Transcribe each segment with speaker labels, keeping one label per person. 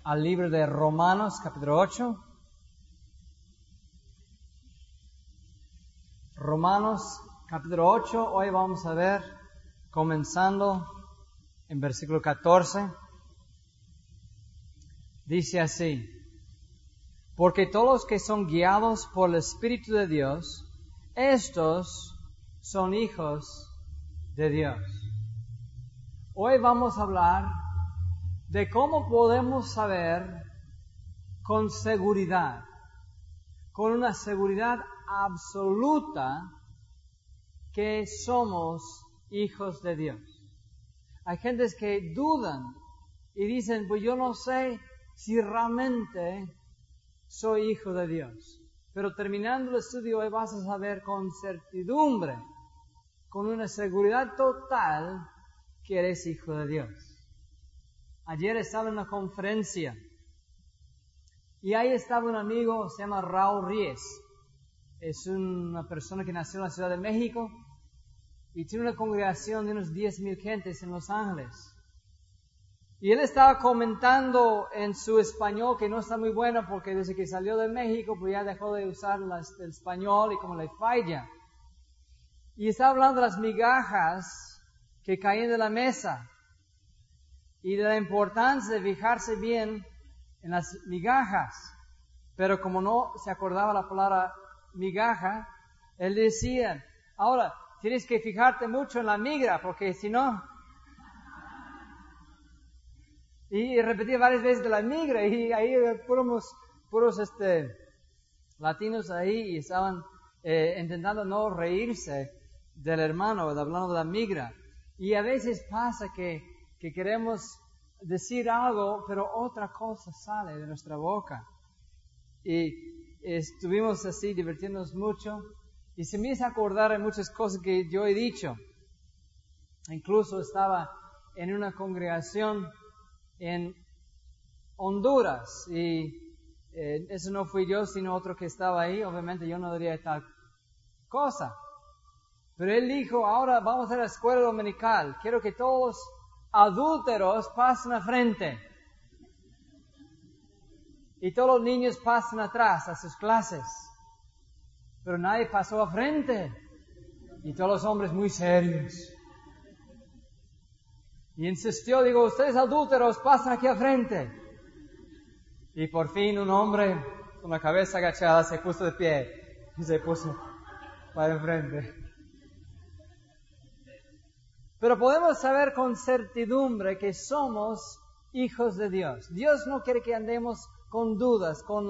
Speaker 1: al libro de Romanos, capítulo 8. Romanos, capítulo 8. Hoy vamos a ver, comenzando en versículo 14. Dice así: porque todos los que son guiados por el Espíritu de Dios, estos son hijos de Dios. Hoy vamos a hablar de cómo podemos saber con seguridad, con una seguridad absoluta, que somos hijos de Dios. Hay gentes que dudan y dicen, pues yo no sé si realmente soy hijo de Dios. Pero terminando el estudio hoy vas a saber con certidumbre, con una seguridad total, que eres hijo de Dios. Ayer estaba en una conferencia y ahí estaba un amigo, se llama Raúl Ries. Es una persona que nació en la Ciudad de México y tiene una congregación de unos 10,000 gentes en Los Ángeles. Y él estaba comentando en su español, que no está muy bueno porque desde que salió de México pues ya dejó de usar el español y como le falla. Y estaba hablando de las migajas que caían de la mesa y de la importancia de fijarse bien en las migajas. Pero como no se acordaba la palabra migaja, él decía, ahora tienes que fijarte mucho en la migra, porque si no... Y repetía varias veces de la migra, y ahí puros latinos ahí, y estaban intentando no reírse del hermano, hablando de la migra. Y a veces pasa que queremos decir algo, pero otra cosa sale de nuestra boca. Y estuvimos así divirtiéndonos mucho, y se me hizo acordar de muchas cosas que yo he dicho. Incluso estaba en una congregación en Honduras, y eso no fui yo, sino otro que estaba ahí. Obviamente yo no diría tal cosa, pero él dijo, ahora vamos a la escuela dominical, quiero que todos los adúlteros pasen a frente y todos los niños pasen atrás a sus clases. Pero nadie pasó a frente y todos los hombres muy serios. Y insistió, digo, ustedes adúlteros pasen aquí a frente. Y por fin un hombre con la cabeza agachada se puso de pie y se puso para enfrente. Pero podemos saber con certidumbre que somos hijos de Dios. Dios no quiere que andemos con dudas, con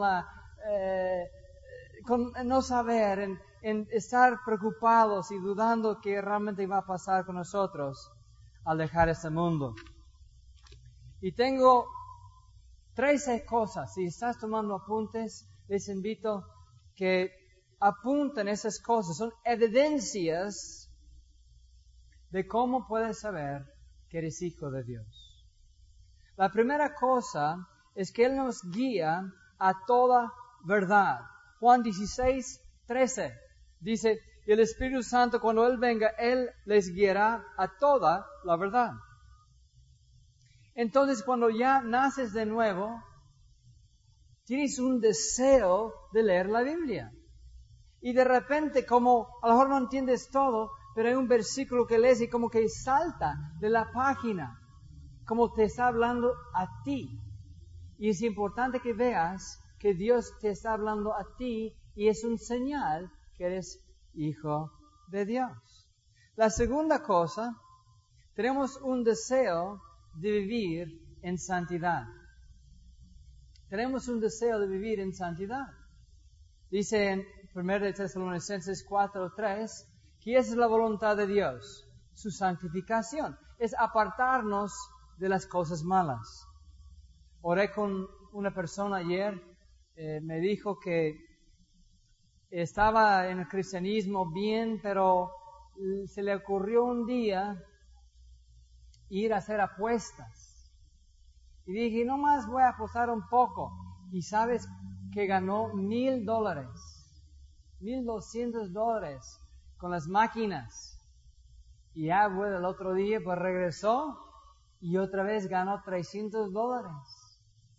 Speaker 1: no saber, en estar preocupados y dudando que realmente va a pasar con nosotros al dejar este mundo. Y tengo 13 cosas. Si estás tomando apuntes, les invito que apunten esas cosas. Son evidencias de cómo puedes saber que eres hijo de Dios. La primera cosa es que Él nos guía a toda verdad. Juan 16:13 dice, y el Espíritu Santo, cuando Él venga, Él les guiará a toda la verdad. Entonces, cuando ya naces de nuevo, tienes un deseo de leer la Biblia. Y de repente, como a lo mejor no entiendes todo, pero hay un versículo que lees y como que salta de la página, como te está hablando a ti. Y es importante que veas que Dios te está hablando a ti y es un señal que eres hijo de Dios. La segunda cosa, tenemos un deseo de vivir en santidad. Tenemos un deseo de vivir en santidad. Dice en 1 Tesalonicenses 4:3 que esa es la voluntad de Dios, su santificación, es apartarnos de las cosas malas. Oré con una persona ayer, me dijo que estaba en el cristianismo bien, pero se le ocurrió un día ir a hacer apuestas. Y dije, no más voy a apostar un poco. Y sabes que ganó $1,000, $1,200 con las máquinas. Y ya, bueno, el otro día pues regresó y otra vez ganó $300.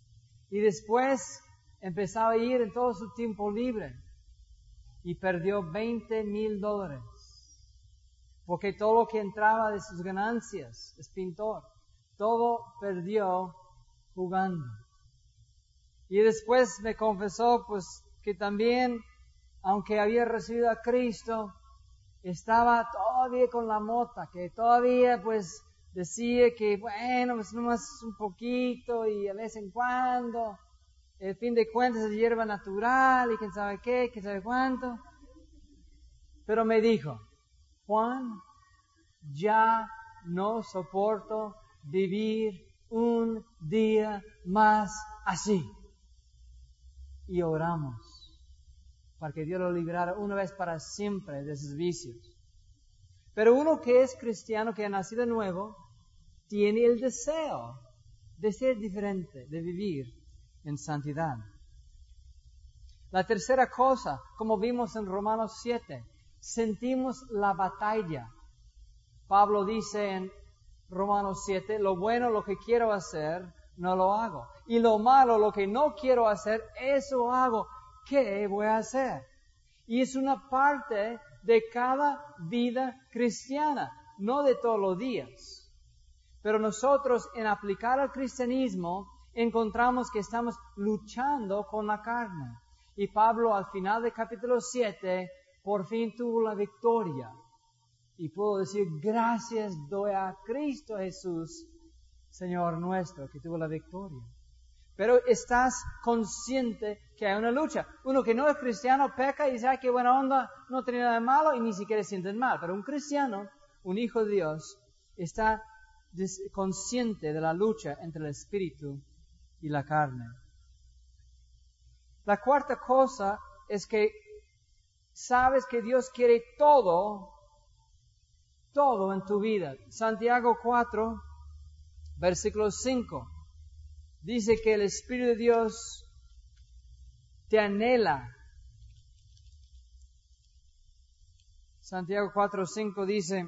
Speaker 1: Y después empezaba a ir en todo su tiempo libre y perdió $20,000. Porque todo lo que entraba de sus ganancias, es pintor, todo perdió jugando. Y después me confesó pues que también, aunque había recibido a Cristo, estaba todavía con la mota, que todavía pues decía que bueno, pues nomás un poquito y a vez en cuando, el fin de cuentas es hierba natural y quién sabe qué, quién sabe cuánto. Pero me dijo, Juan, ya no soporto vivir un día más así. Y oramos para que Dios lo librara una vez para siempre de sus vicios. Pero uno que es cristiano, que ha nacido nuevo, tiene el deseo de ser diferente, de vivir en santidad. La tercera cosa, como vimos en Romanos 7, sentimos la batalla. Pablo dice en Romanos 7, lo bueno, lo que quiero hacer, no lo hago. Y lo malo, lo que no quiero hacer, eso hago. ¿Qué voy a hacer? Y es una parte de cada vida cristiana, no de todos los días. Pero nosotros, en aplicar al cristianismo, encontramos que estamos luchando con la carne. Y Pablo, al final del capítulo 7, por fin tuvo la victoria. Y puedo decir, gracias doy a Cristo Jesús, Señor nuestro, que tuvo la victoria. Pero estás consciente que hay una lucha. Uno que no es cristiano peca y dice, ay, qué buena onda, no tiene nada de malo y ni siquiera sienten mal. Pero un cristiano, un hijo de Dios, está consciente de la lucha entre el espíritu y la carne. La cuarta cosa es que sabes que Dios quiere todo en tu vida. Santiago 4, versículo 5, dice que el Espíritu de Dios te anhela. Santiago 4, 5 dice,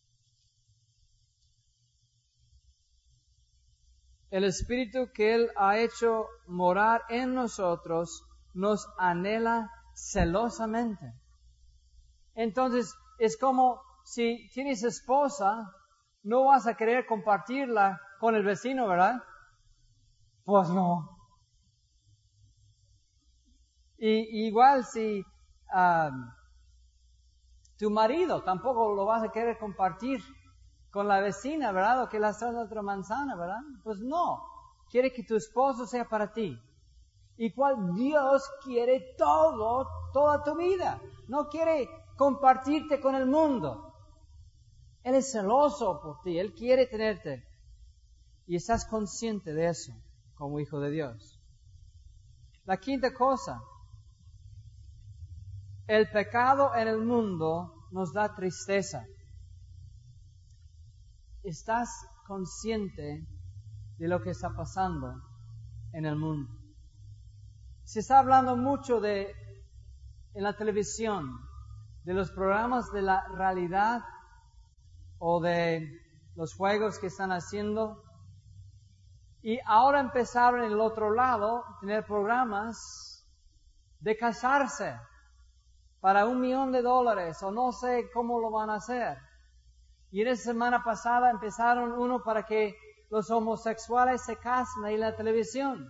Speaker 1: el Espíritu que Él ha hecho morar en nosotros nos anhela celosamente. Entonces, es como si tienes esposa, no vas a querer compartirla con el vecino, ¿verdad? Pues no. Y igual si tu marido tampoco lo vas a querer compartir con la vecina, ¿verdad? O que la está de otra manzana, ¿verdad? Pues no. Quiere que tu esposo sea para ti. Igual Dios quiere toda tu vida. No quiere compartirte con el mundo. Él es celoso por ti. Él quiere tenerte. Y estás consciente de eso como hijo de Dios. La quinta cosa. El pecado en el mundo nos da tristeza. ¿Estás consciente de lo que está pasando en el mundo? Se está hablando mucho en la televisión de los programas de la realidad o de los juegos que están haciendo. Y ahora empezaron en el otro lado a tener programas de casarse para $1 millón o no sé cómo lo van a hacer. Y en esa semana pasada empezaron uno para que los homosexuales se casen ahí en la televisión.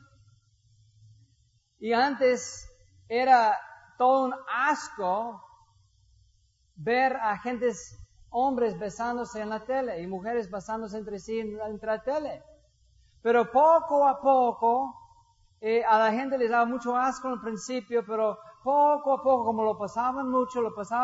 Speaker 1: Y antes era todo un asco ver a hombres besándose en la tele y mujeres besándose entre sí en la tele. Pero poco a poco, a la gente les daba mucho asco al principio, pero poco a poco, como lo pasaban mucho,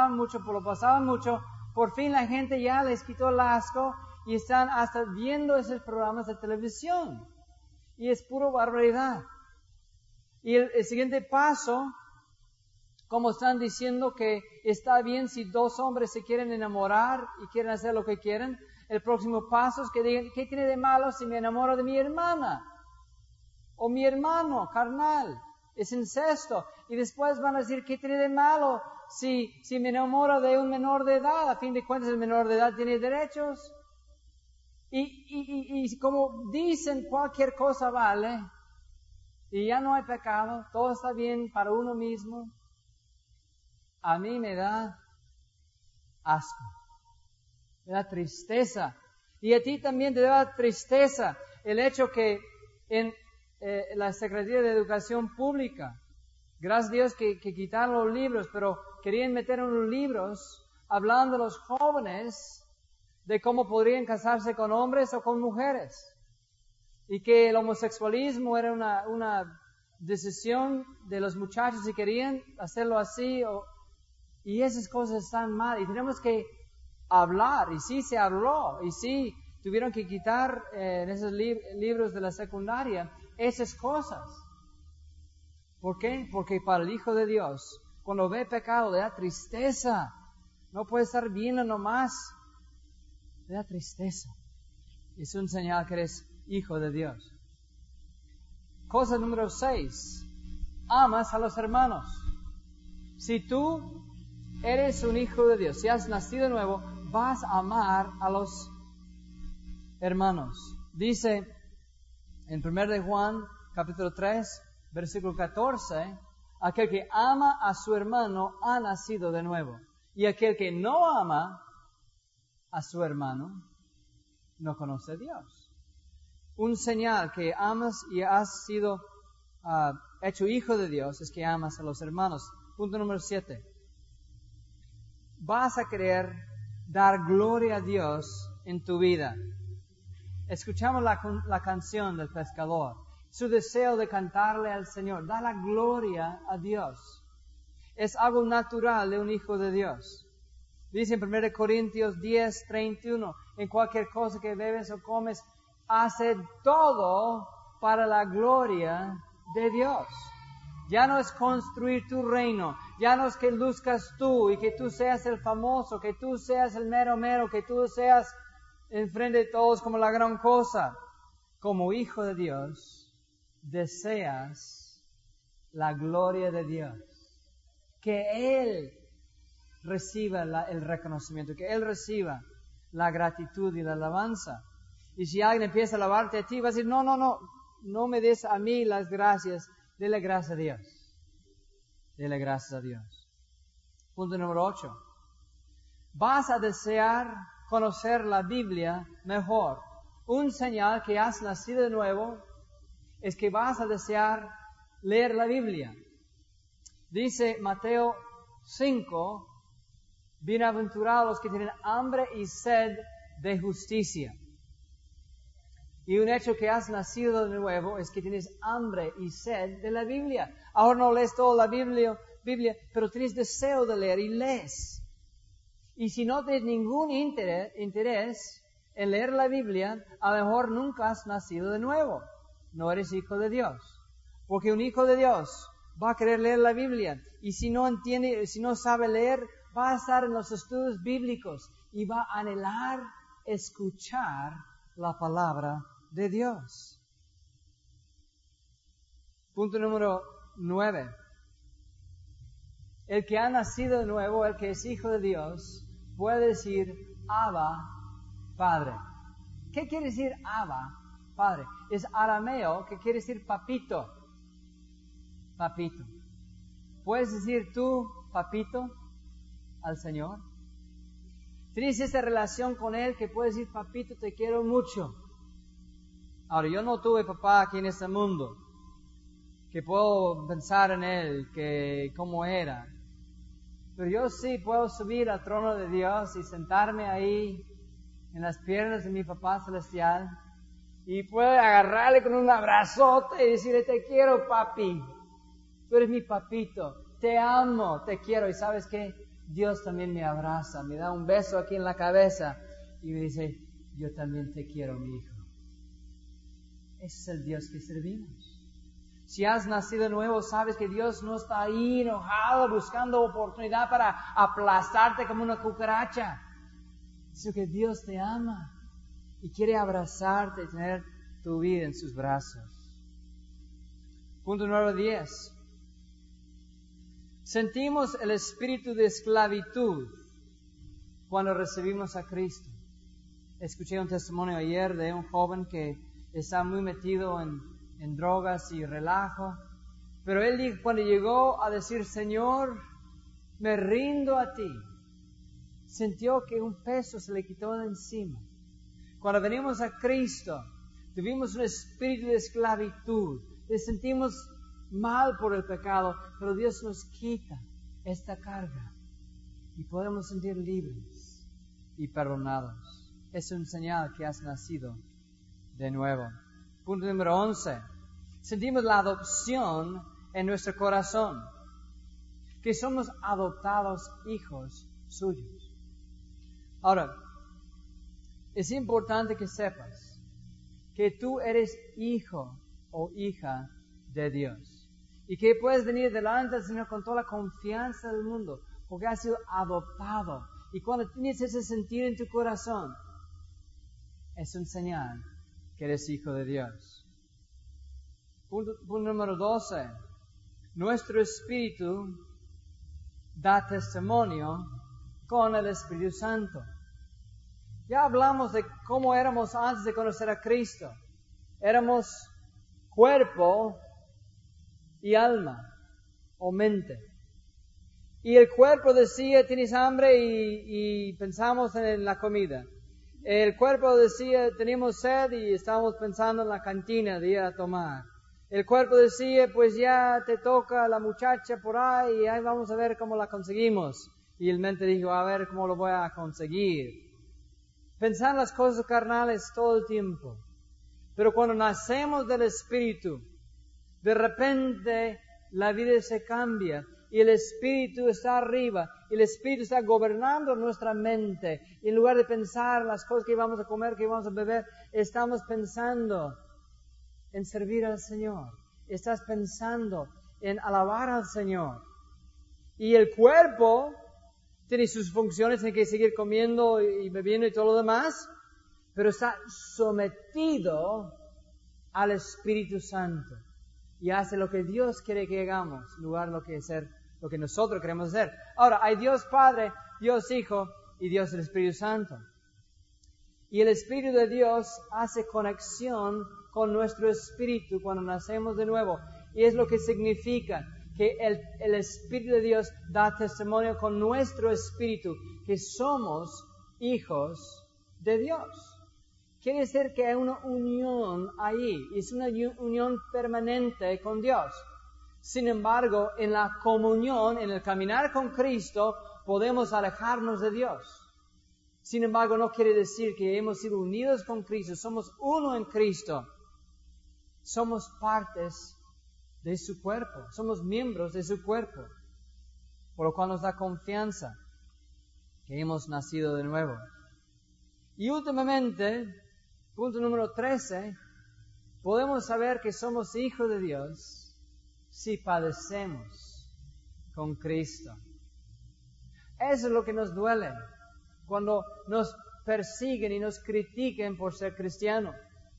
Speaker 1: por fin la gente ya les quitó el asco y están hasta viendo esos programas de televisión. Y es pura barbaridad. Y el siguiente paso, como están diciendo que está bien si 2 hombres se quieren enamorar y quieren hacer lo que quieren, el próximo paso es que digan, ¿qué tiene de malo si me enamoro de mi hermana? O mi hermano carnal. Es incesto. Y después van a decir, ¿qué tiene de malo si me enamoro de un menor de edad? A fin de cuentas, el menor de edad tiene derechos. Y como dicen, cualquier cosa vale. y ya no hay pecado, todo está bien para uno mismo, a mí me da asco, me da tristeza. Y a ti también te da tristeza el hecho que en la Secretaría de Educación Pública, gracias a Dios que quitaron los libros, pero querían meter unos libros hablando a los jóvenes de cómo podrían casarse con hombres o con mujeres. Y que el homosexualismo era una decisión de los muchachos si querían hacerlo así. Y esas cosas están mal. Y tenemos que hablar. Y sí se habló. Y sí tuvieron que quitar en esos libros de la secundaria esas cosas. ¿Por qué? Porque para el Hijo de Dios, cuando ve pecado, le da tristeza. No puede estar viendo nomás. Le da tristeza. Es un señal que eres hijo de Dios. Cosa número 6. Amas a los hermanos. Si tú eres un hijo de Dios, si has nacido de nuevo, vas a amar a los hermanos. Dice en 1 de Juan, capítulo 3, versículo 14, aquel que ama a su hermano ha nacido de nuevo. Y aquel que no ama a su hermano no conoce a Dios. Un señal que amas y has sido hecho hijo de Dios es que amas a los hermanos. Punto número 7. Vas a querer dar gloria a Dios en tu vida. Escuchamos la canción del pescador. Su deseo de cantarle al Señor. Da la gloria a Dios. Es algo natural de un hijo de Dios. Dice en 1 Corintios 10, 31, en cualquier cosa que bebes o comes, hace todo para la gloria de Dios. Ya no es construir tu reino, ya no es que luzcas tú y que tú seas el famoso, que tú seas el mero, que tú seas enfrente de todos como la gran cosa. Como hijo de Dios, deseas la gloria de Dios. Que Él reciba el reconocimiento, que Él reciba la gratitud y la alabanza. Y si alguien empieza a alabarte a ti, vas a decir, no me des a mí las gracias, dele gracias a Dios. Dele gracias a Dios. Punto número 8. Vas a desear conocer la Biblia mejor. Un señal que has nacido de nuevo es que vas a desear leer la Biblia. Dice Mateo 5, bienaventurados los que tienen hambre y sed de justicia. Y un hecho que has nacido de nuevo es que tienes hambre y sed de la Biblia. Ahora no lees toda la Biblia, pero tienes deseo de leer y lees. Y si no tienes ningún interés en leer la Biblia, a lo mejor nunca has nacido de nuevo. No eres hijo de Dios. Porque un hijo de Dios va a querer leer la Biblia. Y si no entiende, si no sabe leer, va a estar en los estudios bíblicos y va a anhelar escuchar la palabra de Dios. Punto número 9. El que ha nacido de nuevo, el que es hijo de Dios, puede decir Abba, Padre. ¿Qué quiere decir Abba, Padre? Es arameo que quiere decir papito. Papito. ¿Puedes decir tú, papito, al Señor? Tienes esa relación con Él que puedes decir, papito, te quiero mucho. Ahora, yo no tuve papá aquí en este mundo, que puedo pensar en Él, que cómo era. Pero yo sí puedo subir al trono de Dios y sentarme ahí en las piernas de mi papá celestial y puedo agarrarle con un abrazote y decirle, te quiero, papi. Tú eres mi papito, te amo, te quiero. Y ¿sabes qué? Dios también me abraza, me da un beso aquí en la cabeza y me dice, yo también te quiero, mi hijo. Ese es el Dios que servimos. Si has nacido de nuevo, sabes que Dios no está ahí enojado buscando oportunidad para aplastarte como una cucaracha, sino que Dios te ama y quiere abrazarte y tener tu vida en sus brazos. Punto número 10. Sentimos el espíritu de esclavitud cuando recibimos a Cristo. Escuché un testimonio ayer de un joven que está muy metido en en drogas y relajo. Pero él dijo, cuando llegó a decir, Señor, me rindo a ti, sintió que un peso se le quitó de encima. Cuando venimos a Cristo, tuvimos un espíritu de esclavitud, nos sentimos mal por el pecado, pero Dios nos quita esta carga y podemos sentir libres y perdonados. Es un señal que has nacido de nuevo. Punto número 11. Sentimos la adopción en nuestro corazón, que somos adoptados hijos suyos. Ahora, es importante que sepas que tú eres hijo o hija de Dios y que puedes venir delante del Señor con toda la confianza del mundo porque has sido adoptado. Y cuando tienes ese sentir en tu corazón, es un señal que eres hijo de Dios. Punto número 12. Nuestro espíritu da testimonio con el Espíritu Santo. Ya hablamos de cómo éramos antes de conocer a Cristo. Éramos cuerpo y alma o mente. Y el cuerpo decía, tienes hambre y pensamos en la comida. El cuerpo decía, teníamos sed y estábamos pensando en la cantina de ir a tomar. El cuerpo decía, pues ya te toca la muchacha por ahí y ahí vamos a ver cómo la conseguimos. Y el mente dijo, a ver cómo lo voy a conseguir. Pensar en las cosas carnales todo el tiempo. Pero cuando nacemos del Espíritu, de repente la vida se cambia y el Espíritu está arriba y el Espíritu está gobernando nuestra mente. Y en lugar de pensar las cosas que vamos a comer, que vamos a beber, estamos pensando en servir al Señor. Estás pensando en alabar al Señor. Y el cuerpo tiene sus funciones, tiene que seguir comiendo y bebiendo y todo lo demás, pero está sometido al Espíritu Santo y hace lo que Dios quiere que hagamos, en lugar de lo que nosotros queremos hacer. Ahora, hay Dios Padre, Dios Hijo y Dios el Espíritu Santo. Y el Espíritu de Dios hace conexión con nuestro espíritu cuando nacemos de nuevo. Y es lo que significa que el Espíritu de Dios da testimonio con nuestro espíritu que somos hijos de Dios. Quiere decir que hay una unión ahí, es una unión permanente con Dios. Sin embargo, en la comunión, en el caminar con Cristo, podemos alejarnos de Dios. Sin embargo, no quiere decir que hemos sido unidos con Cristo, somos uno en Cristo. Somos partes de su cuerpo, somos miembros de su cuerpo, por lo cual nos da confianza que hemos nacido de nuevo. Y últimamente, punto número 13, podemos saber que somos hijos de Dios si padecemos con Cristo. Eso es lo que nos duele cuando nos persiguen y nos critiquen por ser cristianos.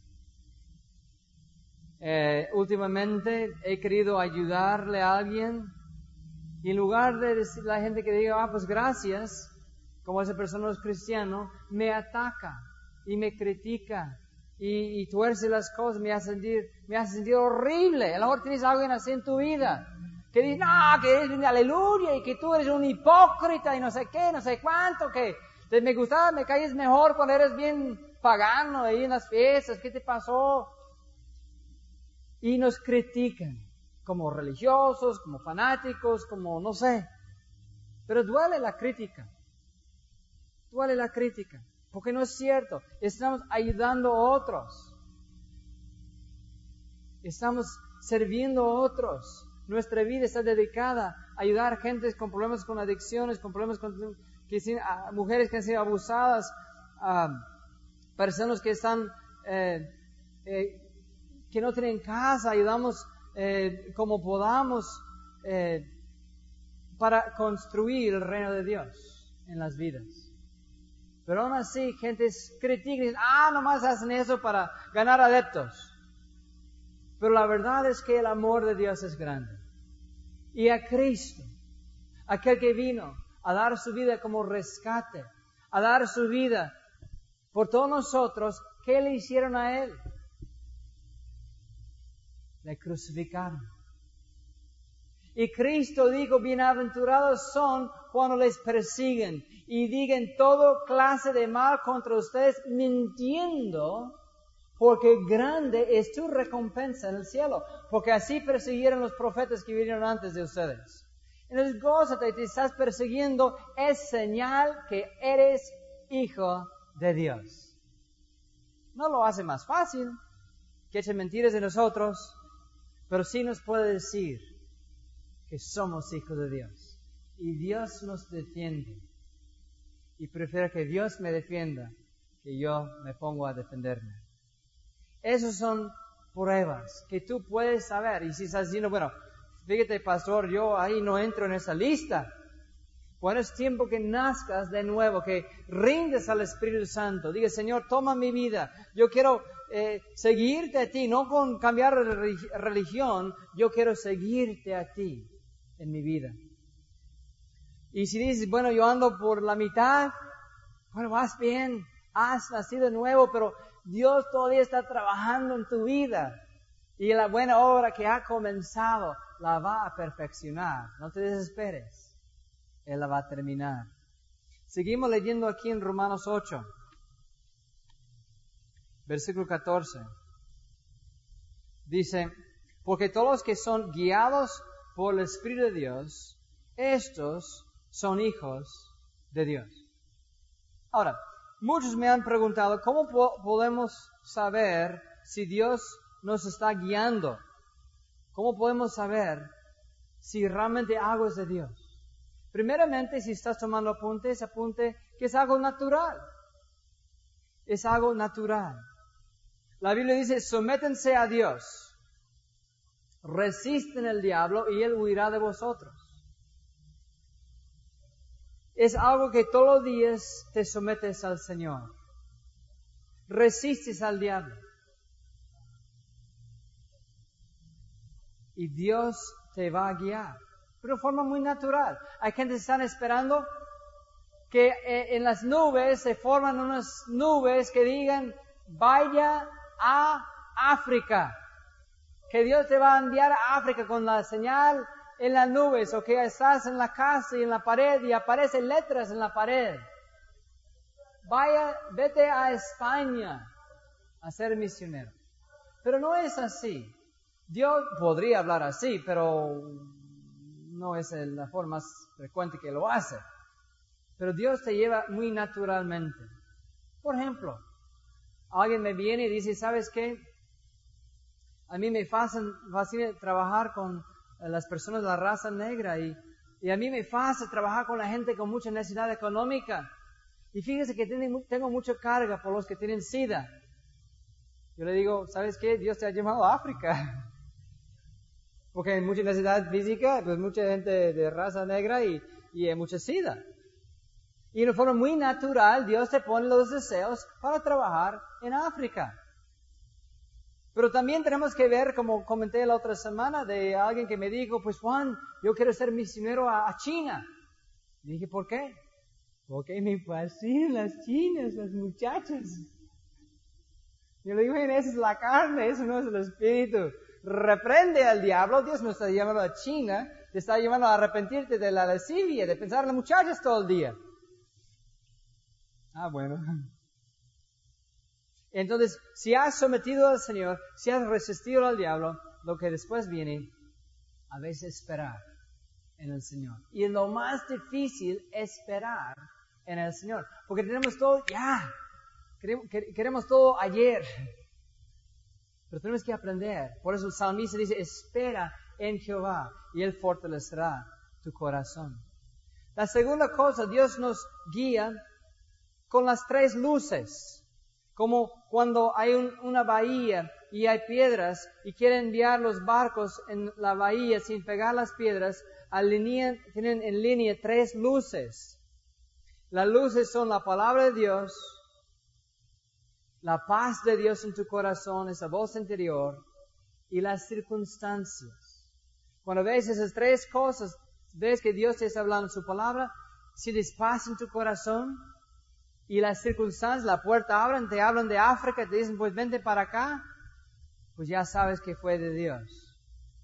Speaker 1: Últimamente he querido ayudarle a alguien y en lugar de decirle a la gente que diga, pues gracias, como esa persona no es cristiano, me ataca y me critica y tuerce las cosas, me hace sentir horrible. A lo mejor tienes alguien así en tu vida que dice, no, que eres aleluya y que tú eres un hipócrita y no sé qué, no sé cuánto, que me caes mejor cuando eres bien pagano ahí en las fiestas, ¿qué te pasó? Y nos critican como religiosos, como fanáticos, como no sé. Pero duele la crítica. Duele la crítica. Porque no es cierto. Estamos ayudando a otros. Estamos sirviendo a otros. Nuestra vida está dedicada a ayudar a gente con problemas con adicciones, con problemas a mujeres que han sido abusadas, a personas que están que no tienen casa, ayudamos como podamos para construir el reino de Dios en las vidas. Pero aún así, gente critica y dice, nomás hacen eso para ganar adeptos. Pero la verdad es que el amor de Dios es grande. Y a Cristo, aquel que vino a dar su vida como rescate, a dar su vida por todos nosotros, ¿qué le hicieron a Él? le crucificaron. Y Cristo dijo, bienaventurados son cuando les persiguen y digan toda clase de mal contra ustedes mintiendo, porque grande es tu recompensa en el cielo. Porque así persiguieron los profetas que vinieron antes de ustedes. Entonces, gózate, te estás persiguiendo, es señal que eres hijo de Dios. No lo hace más fácil que echen mentiras de nosotros, pero sí nos puede decir que somos hijos de Dios. Y Dios nos defiende. Y prefiero que Dios me defienda que yo me pongo a defenderme. Esas son pruebas que tú puedes saber. Y si estás diciendo, bueno, fíjate, pastor, yo ahí no entro en esa lista. Bueno, es tiempo que nazcas de nuevo, que rindes al Espíritu Santo. Diga, Señor, toma mi vida. Yo quiero seguirte a ti, no con cambiar religión. Yo quiero seguirte a ti en mi vida. Y si dices, bueno, yo ando por la mitad, bueno, vas bien, has nacido de nuevo, pero Dios todavía está trabajando en tu vida. Y la buena obra que ha comenzado la va a perfeccionar. No te desesperes. Él la va a terminar. Seguimos leyendo aquí en Romanos 8, versículo 14. Dice, porque todos los que son guiados por el Espíritu de Dios, estos son hijos de Dios. Ahora, muchos me han preguntado, ¿cómo podemos saber si Dios nos está guiando? ¿Cómo podemos saber si realmente algo es de Dios? Primeramente, si estás tomando apuntes, apunte que es algo natural. Es algo natural. La Biblia dice, sométense a Dios. Resisten al diablo y él huirá de vosotros. Es algo que todos los días te sometes al Señor. Resistes al diablo. Y Dios te va a guiar. Pero de forma muy natural. Hay gente que están esperando que en las nubes se forman unas nubes que digan, vaya a África. Que Dios te va a enviar a África con la señal en las nubes, o que estás en la casa y en la pared y aparecen letras en la pared. Vete a España a ser misionero. Pero no es así. Dios podría hablar así, pero no es la forma más frecuente que lo hace. Pero Dios te lleva muy naturalmente. Por ejemplo, alguien me viene y dice, ¿sabes qué? A mí me fascina trabajar con las personas de la raza negra y a mí me fascina trabajar con la gente con mucha necesidad económica. Y fíjese que tengo mucha carga por los que tienen SIDA. Yo le digo, ¿sabes qué? Dios te ha llamado a África. Porque hay mucha necesidad física, pues mucha gente de raza negra y hay mucha SIDA. Y de forma muy natural, Dios te pone los deseos para trabajar en África. Pero también tenemos que ver, como comenté la otra semana, de alguien que me dijo, pues Juan, yo quiero ser misionero a China. Y dije, ¿por qué? Porque me fascinan las chinas, las muchachas. Yo le digo, esa es la carne, eso no es el espíritu. Reprende al diablo, Dios no está llamando a China, te está llamando a arrepentirte de la lascivia, de pensar en las muchachas todo el día. Ah, bueno. Entonces, si has sometido al Señor, si has resistido al diablo, lo que después viene, a veces esperar en el Señor. Y lo más difícil es esperar en el Señor. Porque tenemos todo ya. Queremos todo ayer. Pero tenemos que aprender. Por eso el salmista dice, espera en Jehová y Él fortalecerá tu corazón. La segunda cosa, Dios nos guía con las tres luces. Como cuando hay una bahía y hay piedras y quieren enviar los barcos en la bahía sin pegar las piedras, tienen en línea tres luces. Las luces son la palabra de Dios, la paz de Dios en tu corazón, esa voz interior, y las circunstancias. Cuando ves esas tres cosas, ves que Dios te está hablando en su palabra, sientes paz en tu corazón, y las circunstancias, la puerta abren, te hablan de África, te dicen, pues vente para acá. pues ya sabes que fue de Dios.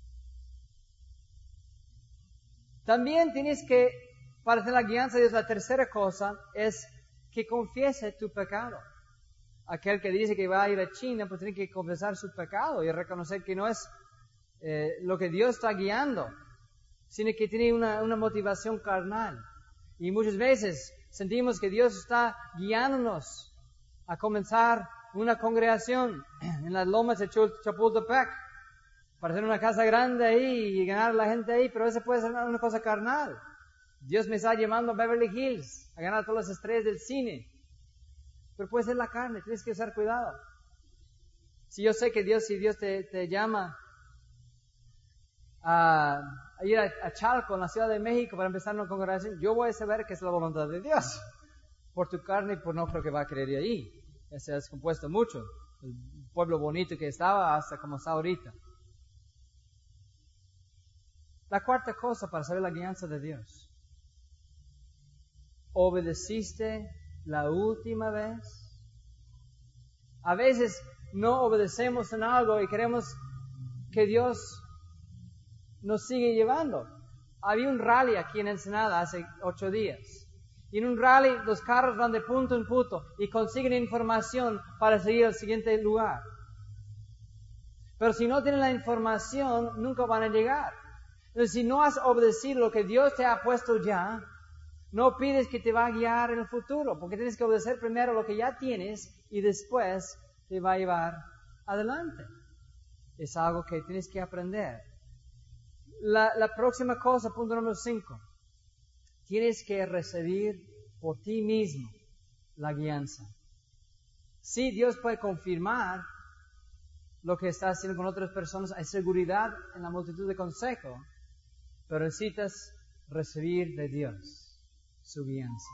Speaker 1: También tienes que, para tener la guianza de Dios, la tercera cosa es que confiese tu pecado. Aquel que dice que va a ir a China, pues tiene que confesar su pecado y reconocer que no es lo que Dios está guiando, sino que tiene una motivación carnal. Y muchas veces sentimos que Dios está guiándonos a comenzar una congregación en las lomas de Chapultepec, para hacer una casa grande ahí y ganar a la gente ahí, pero eso puede ser una cosa carnal. Dios me está llamando a Beverly Hills, a ganar a todas las estrellas del cine. Pero puede ser la carne, tienes que usar cuidado. Si yo sé que si Dios te llama a ir a Chalco, en la Ciudad de México, para empezar una congregación, yo voy a saber que es la voluntad de Dios. Por tu carne, pues no creo que va a querer ir ahí. Ya se ha descompuesto mucho. El pueblo bonito que estaba hasta como está ahorita. La cuarta cosa para saber la guianza de Dios. ¿Obedeciste la última vez? A veces no obedecemos en algo y queremos que Dios nos sigue llevando. Había un rally aquí en Ensenada hace 8 días. Y en un rally los carros van de punto en punto y consiguen información para seguir al siguiente lugar. Pero si no tienen la información, nunca van a llegar. Entonces, si no has obedecido lo que Dios te ha puesto ya, no pides que te va a guiar en el futuro, porque tienes que obedecer primero lo que ya tienes y después te va a llevar adelante. Es algo que tienes que aprender. La próxima cosa, punto número 5. Tienes que recibir por ti mismo la guianza. Sí, Dios puede confirmar lo que estás haciendo con otras personas. Hay seguridad en la multitud de consejos, pero necesitas recibir de Dios su guianza.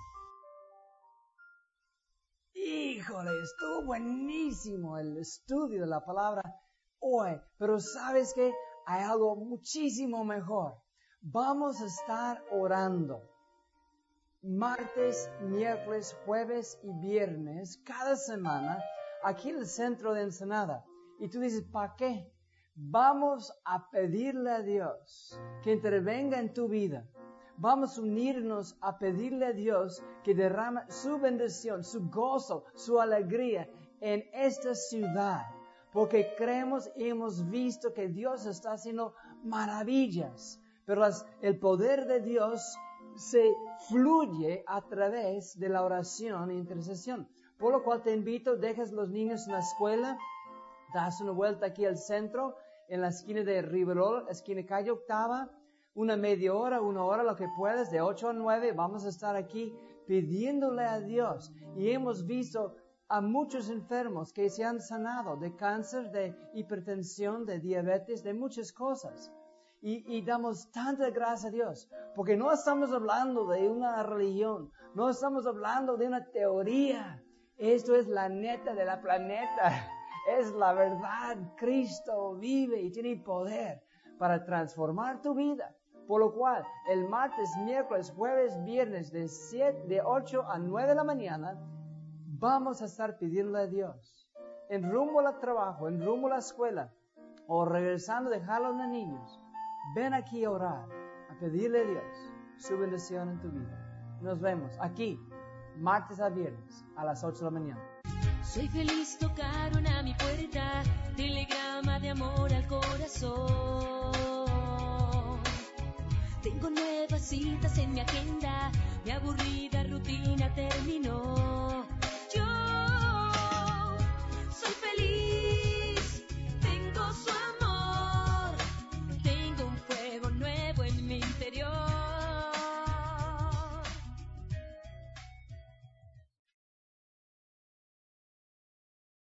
Speaker 1: Híjole, estuvo buenísimo el estudio de la palabra hoy, pero ¿sabes qué? Hay algo muchísimo mejor. Vamos a estar orando martes, miércoles, jueves y viernes cada semana aquí en el centro de Ensenada. Y tú dices, ¿para qué? Vamos a pedirle a Dios que intervenga en tu vida. Vamos a unirnos a pedirle a Dios que derrame su bendición, su gozo, su alegría en esta ciudad. Porque creemos y hemos visto que Dios está haciendo maravillas. Pero el poder de Dios se fluye a través de la oración e intercesión. Por lo cual te invito, dejes los niños en la escuela, das una vuelta aquí al centro, en la esquina de Riverol, esquina calle Octava, una media hora, 1 hora, lo que puedas, de 8 a 9, vamos a estar aquí pidiéndole a Dios. Y hemos visto a muchos enfermos que se han sanado de cáncer, de hipertensión, de diabetes, de muchas cosas. Y damos tanta gracia a Dios, porque no estamos hablando de una religión, no estamos hablando de una teoría. Esto es la neta de la planeta, es la verdad. Cristo vive y tiene poder para transformar tu vida. Por lo cual, el martes, miércoles, jueves, viernes, de 8 a 9 de la mañana, vamos a estar pidiéndole a Dios, en rumbo al trabajo, en rumbo a la escuela, o regresando, dejarlo a los niños. Ven aquí a orar, a pedirle a Dios su bendición en tu vida. Nos vemos aquí, martes a viernes, a las 8 de la mañana.
Speaker 2: Soy feliz, tocaron a mi puerta, te